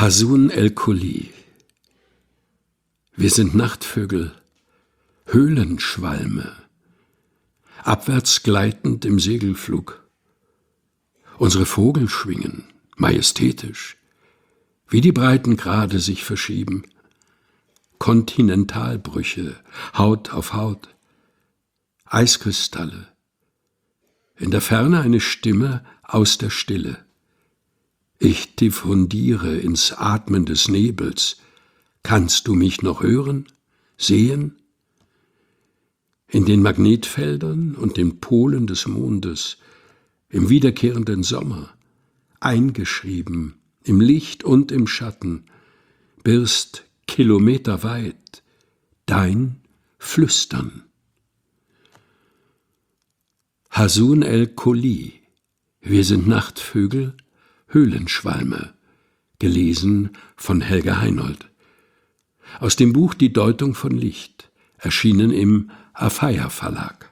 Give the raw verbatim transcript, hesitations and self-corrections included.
Hasun el-Khuli. Wir sind Nachtvögel, Höhlenschwalme, abwärts gleitend im Segelflug. Unsere Vogel schwingen, majestätisch, wie die Breitengrade sich verschieben. Kontinentalbrüche, Haut auf Haut, Eiskristalle. In der Ferne eine Stimme aus der Stille. Ich diffundiere ins Atmen des Nebels. Kannst du mich noch hören, sehen? In den Magnetfeldern und den Polen des Mondes, im wiederkehrenden Sommer, eingeschrieben, im Licht und im Schatten, birst kilometerweit dein Flüstern. Hasun el-Khuli. Wir sind Nachtvögel, Höhlenschwalme. Gelesen von Helga Heinold. Aus dem Buch Die Deutung von Licht, erschienen im Afeiha Verlag.